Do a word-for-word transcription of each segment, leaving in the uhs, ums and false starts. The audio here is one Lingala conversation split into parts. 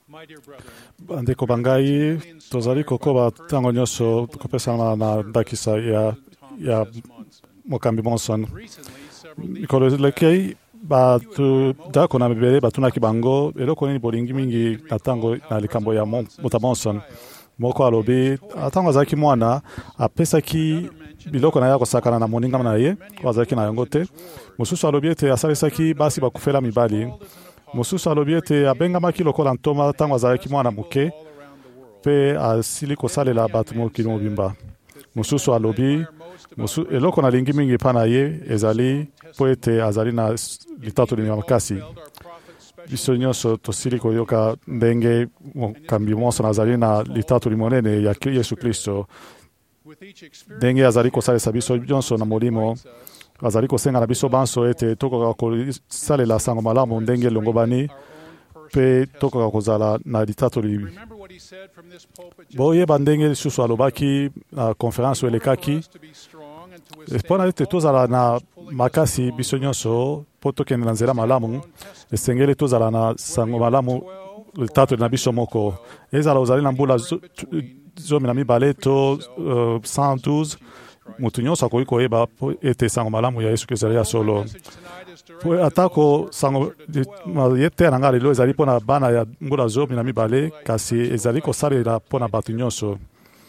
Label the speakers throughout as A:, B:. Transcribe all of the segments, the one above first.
A: bandeko bangai tozali kokoba ntango nyonso kopesana na ndakisa ya, ya mokambi Monson. Mikolo lekei batu dako na mibele batunaki bango eloko nini bolingi mingi na ntango na likambo ya Muta Monson. Moko alobi atango azalaki mwana apesaki biloko na ye kosakana na moningama na ye ko azalaki na yango te. Mosusu alobi ete asalisaki basi bakufela mibali. Mosusu alobi ete abengamaki lokola ntoma ntango azalaki mwana moke mpe asili kosalela bato mokili mobimba. Mosusu alobi mosu, eloko nalingi mingi epa na ye ezali mpo ete azali na litatoli ya makasi. Biso nyonso tosili koyoka ndenge mokambi Monson azali na litatoli monene ya Yesu Kristo. Ndenge azali kosalisa biso nyonso na molimo, azali kosenga na biso banso ete tokoka kosalela sango malamu ndenge elongobani mpe tokoka kozala na litatoli. Boyeba ndenge lisusu alobaki na konferansi oyo elekaki mpona ete tozala na makasi biso nyonso mpo tokende na nzela malamu, esengeli tozala na sango malamu litatoli na biso moko. Ezala ozali na mbula zomi na mibale to uh, cent douze, mutu nyonso akoki koyeba ete sango malamu ya Yesu Kristo ezali ya solo. Po atako sango ye te na nga lelo ezali mpona bana ya mbula zomi na mibale, kasi ezali kosalela mpona bato nyonso.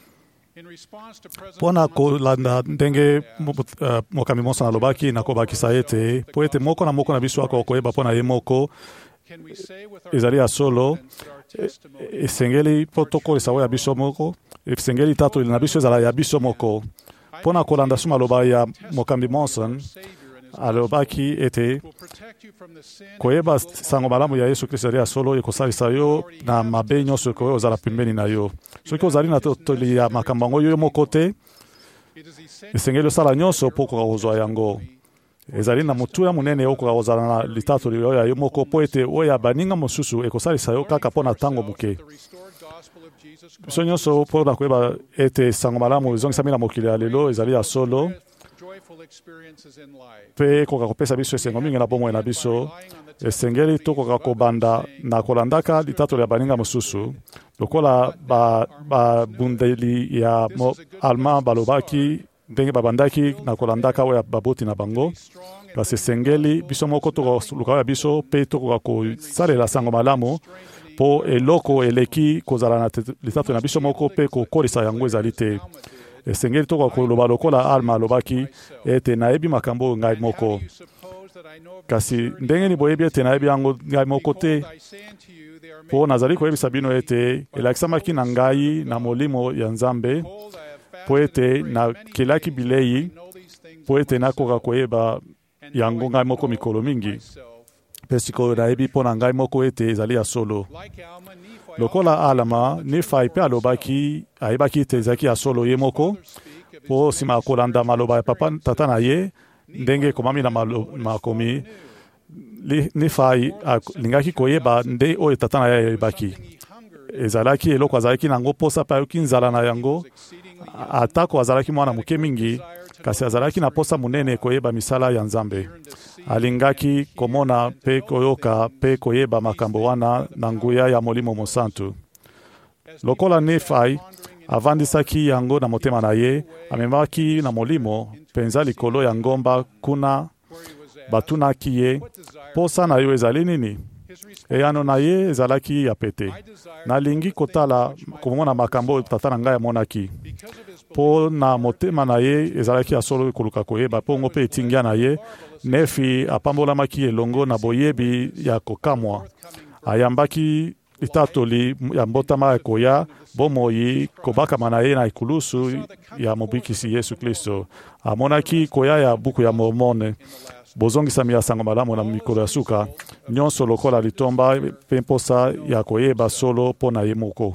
A: Mpona kolanda ndenge uh, mokambi Monson alobaki na kobakisa ete po ete moko na moko na biso ako koyeba mpona ye moko ezali ya solo, esengeli po tokolisa oyo ya biso moko, esengeli litatoli na biso ezala ya biso moko. Mpona kolanda suma aloba ya mokambi Monson alobaki ete koyeba sango malamu ya Yesu Kristo ya solo ekosalisa yo na mabe nyonso koyo ozala pembeni na yo. Soki ozali na totoli ya makambo yango yo moko te, esengeli osala nyonso mpo kozwa yango. Ezali na mutu ya munene okoka kozala na litatoli oyo ya yo moko mpo ete oyo ya baninga mosusu ekosalisa yo kaka mpo na ntango moke. Biso nyonso mpona koyeba ete sango malamu ezongisami na mokili ya lelo ezali ya solo mpe koka kopesa biso esengo mingi na bomoi na biso. Esengeli tokoka kobanda na kolandaka litatoli ya baninga mosusu lokola babundeli ba ya Allemand balobaki ndenge babandaki na kolandaka oyo baboti na bango. Kasi esengeli biso moko tokoluka ya biso mpe tokoka kosalela sango malamu po eloko eleki kozala na litatoli na biso moko mpe kokolisa yango ezali te. Esengeli tokoka koloba lokola Alma alobaki ete nayebi makambo ngai moko, kasi ndenge ni boyebi ete nayebi yango ngai moko te, po nazali koyebisa bino ete elakisamaki na ngai na molimo ya Nzambe po ete nakelaki bilei po ete nakoka koyeba yango ngai moko mikolo mingi. Mpe sikoyo nayebi mpo na ngai moko ete ezali ya solo. Lokola Alma, Nefai pe alobaki ayebaki ete ezalaki ya solo ye moko po nsima kolanda maloba ya papa tata na ye ndenge ekomami na makomi. Nefai alingaki koyeba nde oyo tata na ye ayebaki. Ezalaki eloko azalaki nango posa mpe ayoki nzala na yango, atako azalaki mwana moke mingi, kasi azalaki na posa munene koyeba misala ya Nzambe. Alingaki komona pe koyoka pe koyeba makambo wana na nguya ya Molimo Mosantu. Lokola Nefai avandisaki yango na motema na ye, amemaki na molimo penza likolo ya ngomba kuna batunaki ye, posa na yo ezali nini? Eyano na ye ezalaki ya pete. Nalingi kotala komona makambo tata na ngai amonaki. Po na motema na ye ezalaki ya solo koluka koyeba po ngo pe etingia na ye, Nefi apambolamaki elongo na boyebi ya kokamwa. Ayambaki litatoli ya mbotama ya koya bomoi kobakama na ye na ikulusu ya mobikisi Yesu Kristo. Amonaki koya ya buku ya Mormone bozongisami ya sango malamu na mikolo ya suka nyonso lokola litomba pe mposa ya koyeba solo mpo na ye moko.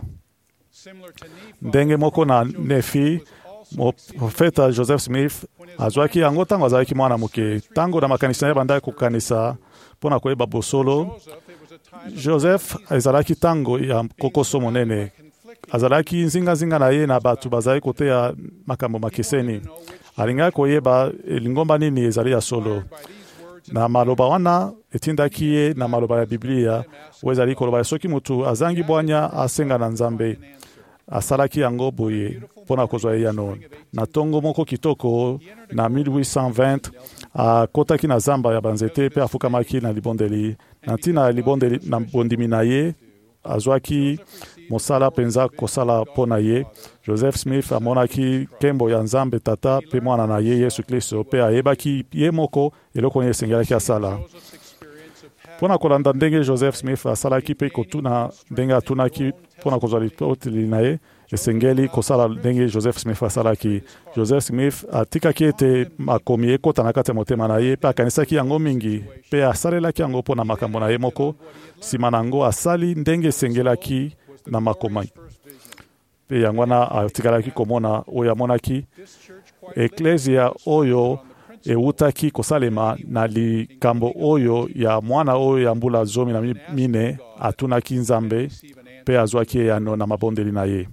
A: Ndenge moko na Nefi, profeta Joseph Smith azwaki yango ntango azalaki mwana moke. Ntango na makanisi na ye bandaki kokanisa mpona koyeba bosolo, Joseph ezalaki ntango ya kokoso monene. Azalaki nzinga-nzinga na ye na bato bazali koteya makambo makeseni. Alingaki koyeba elingomba nini ezali ya solo. na maloba wana etindaki ye na maloba ya Biblia oyo ezali koloba soki motu azangi bwanya asenga na Nzambe asalaki yango boye mpona kozwa ye yano na ntongo moko kitoko na mille huit cent vingt akotaki na zamba ya banzete mpe afukamaki na libondeli na ntina ya libondeli na bondimi na ye azwaki mosala mpenza kosala mpo na ye. Joseph Smith amonaki nkembo ya Nzambe tata mpe mwana na ye Yesu Kristo mpe ayebaki ye moko eloko nini esengelaki asala. Mpona kolanda ndenge Joseph Smith asalaki mpe kotuna ndenge atunaki mpona kozwa lipoteli na ye esengeli kosala ndenge Joseph Smith asalaki. Joseph Smith atikaki ete makomi ekota na kati ya motema na ye mpe akanisaki yango mingi mpe asalelaki yango mpona makambo na ye moko. Nsima na yango asali ndenge esengelaki na makomi mpe yango wana atikalaki komona oyo amonaki eklesia oyo ewutaki kosalema na likambo oyo ya mwana oyo ya mbula zomi na mine atunaki Nzambe mpe azwaki ye yano na mabondeli na ye.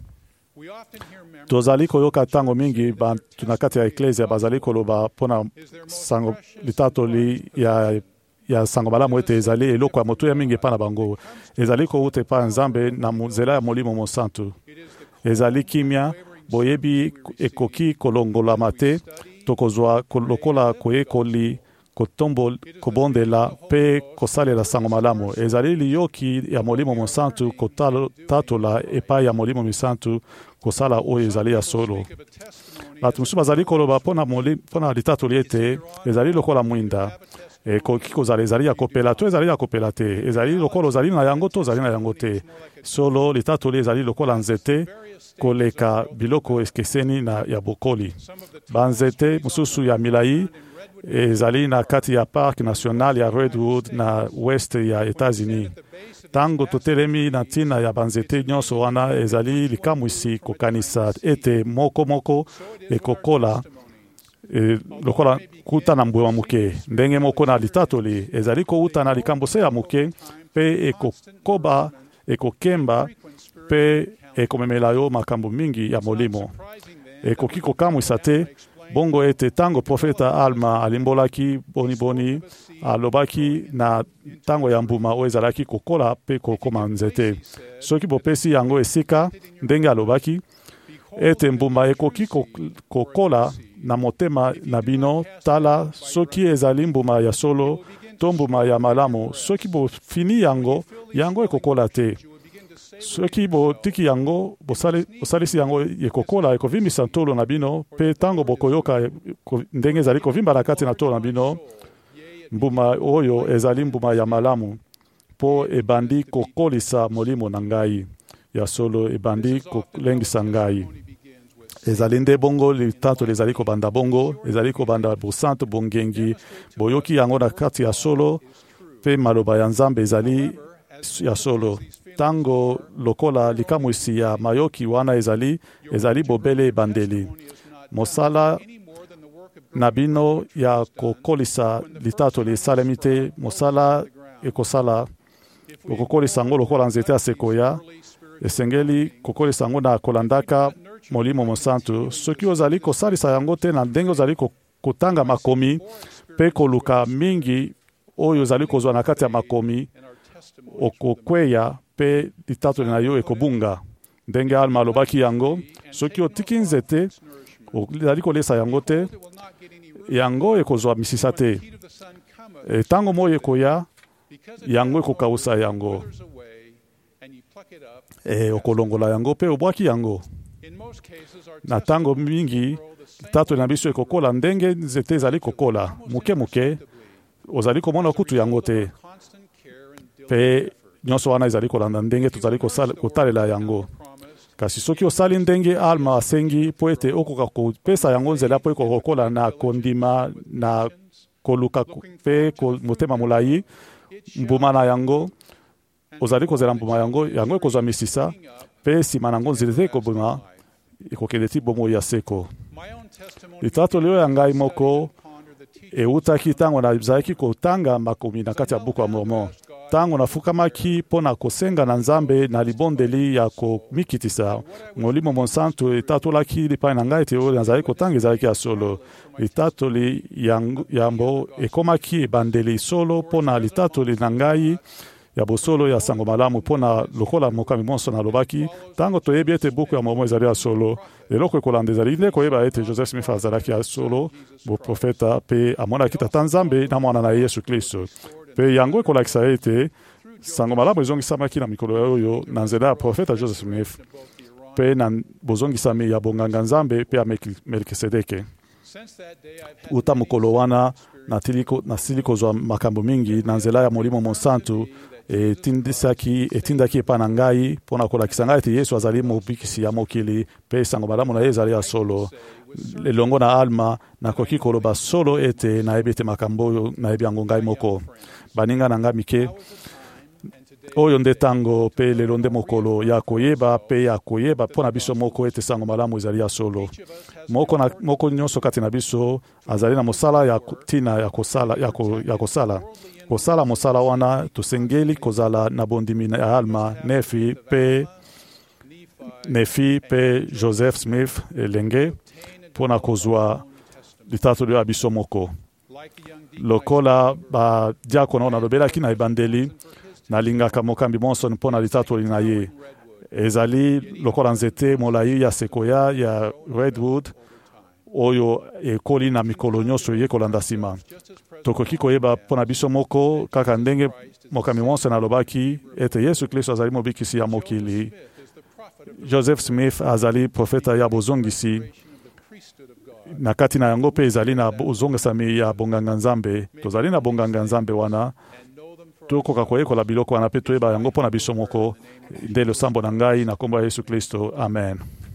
A: Tozali koyoka ntango mingi bantu na kati ya eklesia bazali koloba mpona sango litatoli ya ya sango malamu ete ezali eloko ya moto ya mingi epa na bango ezali kowuta epa Nzambe na nzela ya Molimo Mosantu. Ezali kimia boyebi ekoki kolongolama te tokozwa lokola koyekoli kotombo kobondela mpe kosalela sango malamu. Ezali liyoki ya Molimo Mosantu kotatola epai ya Molimo Mosantu kosala oyo ezali ya solo. Bato mosusu bazali koloba mpona litatoli ete ezali lokola mwinda ekoki kozala ezali ya kopela to ezali ya kopela te, ezali lokola ozali na yango to ozali na yango te. Solo litatoli ezali lokola nzete koleka biloko ekeseni na ya bokoli. Banzete mosusu ya milai ezali na kati ya Parc National ya Redwood na west ya Etats-Unis. Tango totelemi na ntina ya banzete nyonso wana ezali likamwisi kokanisa ete moko moko ekokola E, lokola kuta na mbwe wa muke ndenge moko na litatoli ezali kouta na likambo se ya muke pe ekokoba ekokemba pe ekomemela yo makambo mingi ya molimo ekoki kokamwisa te bongo ete tango profeta Alma alimbolaki boni boni alobaki na tango ya mbuma oyo ezalaki kokola pe kokoma nzete soki bopesi yango esika ndenge alobaki ete mbuma ekoki kokola na motema na bino tala soki ezali mbuma ya solo to mbuma ya malamu soki bofini yango yango ekokola te soki botiki yango bosalisi yango ekokola ekovimbisa tolo na bino pe tango bokoyoka ndenge ezali kovimba na kati na tolo na bino mbuma oyo ezali mbuma ya malamu po ebandi kokolisa molimo na ngai ya solo ebandi kolengisa ngai. Ezali nde bongo litatoli ezali kobanda bongo ezali kobanda bosantu bongengi boyoki yango na kati ya solo pe maloba ya Nzambe ezali ya solo. Tango lokola likamwisi ya mayoki wana ezali ezali bobele ebandeli mosala na bino ya kokolisa litatoli esalemi te mosala ekosala okokolisa yango lokola nzete ya sekoya esengeli kokolisa yango na kolandaka Molimo Mosantu. Soki ozali kosalisa yango te na ndenge ozali kotanga makomi pe koluka mingi oyo ozali kozwa na kati ya makomi okokweya pe litatoli na yo ekobunga ndenge Alma alobaki yango soki otiki nzete ozali kolesa yango te yango ekozwa misisa te e, tango moyo ekoya yango ekokausa yango e, okolongola yango pe obwaki yango. Na tango mingi litatoli na biso ekokola ndenge nzete ezali kokola muke muke ozali komona kutu yango te pe nyonso wana ezali kolanda ndenge tozali kotalela yango. Kasi soki osali ndenge Alma asengi po ete okoka kopesa yango nzela po ekokola na kondima na koluka pe motema molai mbuma na yango ozali kozela mbuma yango yango ekozwa misisa pe nsima nango nzete ekobunga ekokende ti bomo ya seko. Litatoli oyo ya ngai moko eutaki ntango nazalaki kotanga makomi na kati ya buku ya Mormon. ntango nafukamaki mpo na kosenga na Nzambe na libondeli ya komikitisa, Molimo Monsanto etatolaki lipai na ngai ete oyo nazali kotanga ezalaki ya solo. Litatoli yambo ekomaki ebandeli solo mpo na litatoli na ngai ya bosolo ya sango malamu mpo na lokola mokambi monso nalobaki, ntango toyebi ete buku ya momo ezali ya solo, eloko ekolanda ezali nde koyeba ete Joseph Smith azalaki ya solo boprofeta mpe amonaki Tata Nzambe na mwana na Yesu Kristo. Mpe yango ekolakisa ete sango malamu ezongisamaki na mikolo oyo na nzela ya profeta Joseph Smith mpe na bozongisami ya bonganga Nzambe mpe ya Melkisedeke. Uta mokolo wana nasili kozwa makambo mingi na nzela ya Molimo Monsanto etindisaki etindaki epa na ngai mpona kolakisa ngai ete Yesu azali mobikisi ya mokili mpe sango malamu na ye ezali ya solo. Elongo na Alma nakoki koloba solo ete nayebi ete makambo oyo nayebi yango ngai moko. Baninga na ngai mike, oyo nde tango mpe lelo nde mokolo ya koyeba mpe ya koyeba mpo na biso moko ete sango malamu ezali ya solo. Moko, na, moko nyonso kati na biso azali na mosala ya tina ya kosala, ya ko, ya kosala. Kosala mosala wana tosengeli kozala na bondimi ya Alma, Nefi pe Nefi pe Joseph Smith elenge mpo na kozwa litatoli ya biso moko. Lokola ba diakono nalobelaki na ebandeli, nalingaka mokambi monso mpo na litatoli na ye. Ezali lokola nzete molai ya sequoia ya redwood oyo ekoli na mikolo nyonso ye kolanda nsima. Tokoki koyeba mpo na biso moko kaka ndenge mokambi monso nalobaki ete Yesu Kristo azali mobikisi ya mokili. Joseph Smith azali profeta ya bozongisi na kati na yango mpe ezali na bozongisami ya bonganga Nzambe. Tozali na bonganga Nzambe wana tokoka koyekola biloko wana mpe toyeba yango mpo na biso moko. Nde losambo na ngai na kombo ya Yesu Kristo. Amen.